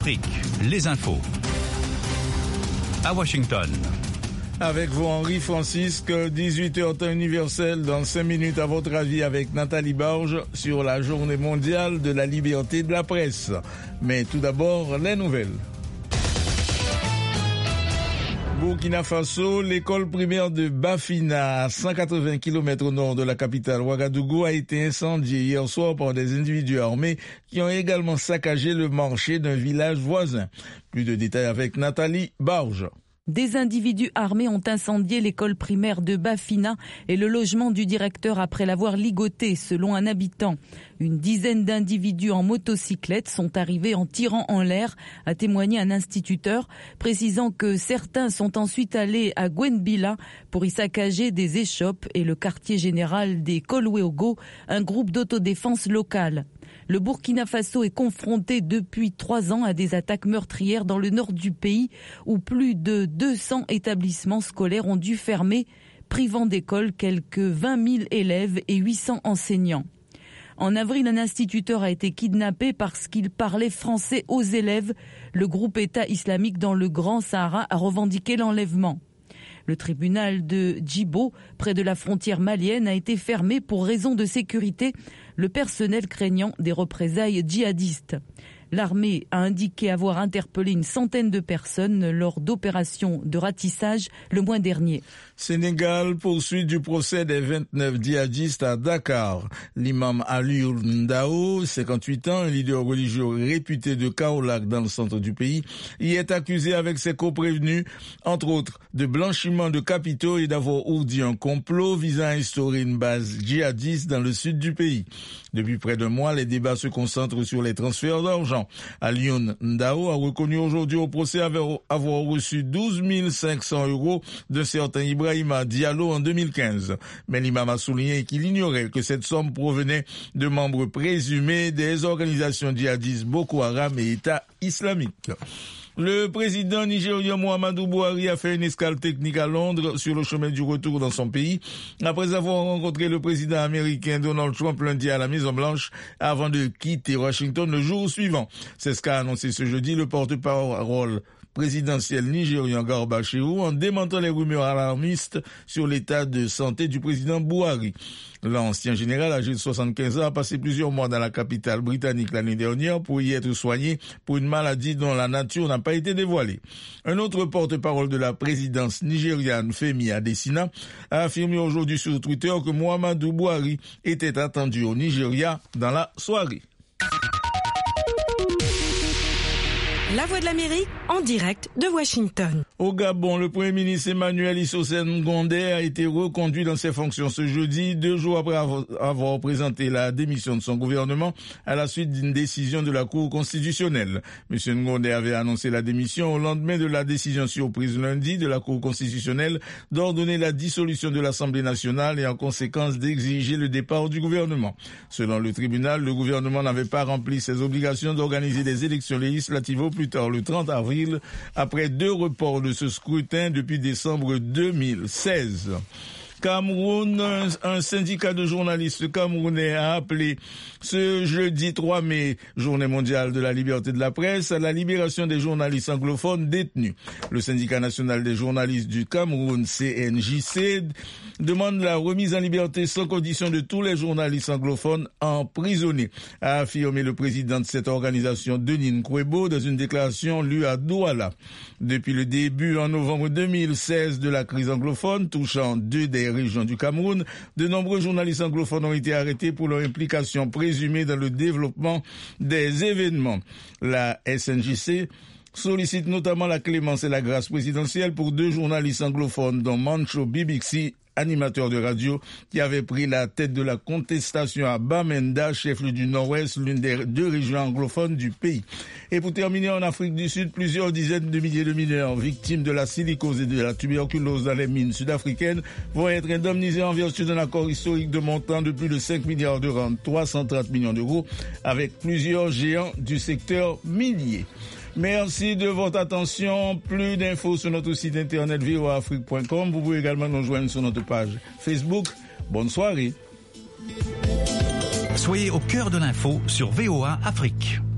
Les infos. À Washington. Avec vous, Henri Francisque, 18h temps universel, dans 5 minutes à votre avis avec Nathalie Barge sur la journée mondiale de la liberté de la presse. Mais tout d'abord, les nouvelles. Burkina Faso, l'école primaire de Bafina, à 180 km au nord de la capitale Ouagadougou, a été incendiée hier soir par des individus armés qui ont également saccagé le marché d'un village voisin. Plus de détails avec Nathalie Barge. Des individus armés ont incendié l'école primaire de Bafina et le logement du directeur après l'avoir ligoté, selon un habitant. Une dizaine d'individus en motocyclette sont arrivés en tirant en l'air, a témoigné un instituteur, précisant que certains sont ensuite allés à Gwenbila pour y saccager des échoppes et le quartier général des Kolweogo, un groupe d'autodéfense local. Le Burkina Faso est confronté depuis 3 ans à des attaques meurtrières dans le nord du pays où plus de 200 établissements scolaires ont dû fermer, privant d'école quelques 20 000 élèves et 800 enseignants. En avril, un instituteur a été kidnappé parce qu'il parlait français aux élèves. Le groupe État islamique dans le Grand Sahara a revendiqué l'enlèvement. Le tribunal de Djibo, près de la frontière malienne, a été fermé pour raison de sécurité, le personnel craignant des représailles djihadistes. L'armée a indiqué avoir interpellé une centaine de personnes lors d'opérations de ratissage le mois dernier. Sénégal, poursuite du procès des 29 djihadistes à Dakar. L'imam Aliou Ndao, 58 ans, un leader religieux réputé de Kaolack dans le centre du pays, y est accusé avec ses coprévenus, entre autres, de blanchiment de capitaux et d'avoir ourdi un complot visant à instaurer une base djihadiste dans le sud du pays. Depuis près d'un mois, les débats se concentrent sur les transferts d'argent. Alioune Ndao a reconnu aujourd'hui au procès avoir reçu 12 500 € d'un certain Ibrahima Diallo en 2015. Mais l'imam a souligné qu'il ignorait que cette somme provenait de membres présumés des organisations djihadistes Boko Haram et État islamique. Le président nigérien Muhammadu Buhari a fait une escale technique à Londres sur le chemin du retour dans son pays, après avoir rencontré le président américain Donald Trump lundi à la Maison-Blanche avant de quitter Washington le jour suivant. C'est ce qu'a annoncé ce jeudi le porte-parole présidentiel nigérien Garba Shehu en démentant les rumeurs alarmistes sur l'état de santé du président Buhari. L'ancien général âgé de 75 ans a passé plusieurs mois dans la capitale britannique l'année dernière pour y être soigné pour une maladie dont la nature n'a pas été dévoilée. Un autre porte-parole de la présidence nigériane, Femi Adesina, a affirmé aujourd'hui sur Twitter que Muhammadu Buhari était attendu au Nigeria dans la soirée. La Voix de l'Amérique, en direct de Washington. Au Gabon, le Premier ministre Emmanuel Issoufou Ngondé a été reconduit dans ses fonctions ce jeudi, 2 jours après avoir présenté la démission de son gouvernement à la suite d'une décision de la Cour constitutionnelle. M. Ngondé avait annoncé la démission au lendemain de la décision surprise lundi de la Cour constitutionnelle d'ordonner la dissolution de l'Assemblée nationale et en conséquence d'exiger le départ du gouvernement. Selon le tribunal, le gouvernement n'avait pas rempli ses obligations d'organiser des élections législatives plus tard le 30 avril, après 2 reports de ce scrutin depuis décembre 2016. Cameroun, un syndicat de journalistes camerounais a appelé ce jeudi 3 mai, journée mondiale de la liberté de la presse, à la libération des journalistes anglophones détenus. Le syndicat national des journalistes du Cameroun, CNJC, demande la remise en liberté sans condition de tous les journalistes anglophones emprisonnés, a affirmé le président de cette organisation, Denis Nkwebo, dans une déclaration lue à Douala. Depuis le début, en novembre 2016, de la crise anglophone touchant 2 des régions du Cameroun, de nombreux journalistes anglophones ont été arrêtés pour leur implication présumée dans le développement des événements. La SNJC sollicite notamment la clémence et la grâce présidentielle pour 2 journalistes anglophones, dont Mancho Bibixi, animateur de radio, qui avait pris la tête de la contestation à Bamenda, chef-lieu du Nord-Ouest, l'une des 2 régions anglophones du pays. Et pour terminer, en Afrique du Sud, plusieurs dizaines de milliers de mineurs victimes de la silicose et de la tuberculose dans les mines sud-africaines vont être indemnisés en vertu d'un accord historique de montant de plus de 5 milliards de rand, 330 millions d'euros, avec plusieurs géants du secteur minier. Merci de votre attention. Plus d'infos sur notre site internet voaafrique.com. Vous pouvez également nous joindre sur notre page Facebook. Bonne soirée. Soyez au cœur de l'info sur VOA Afrique.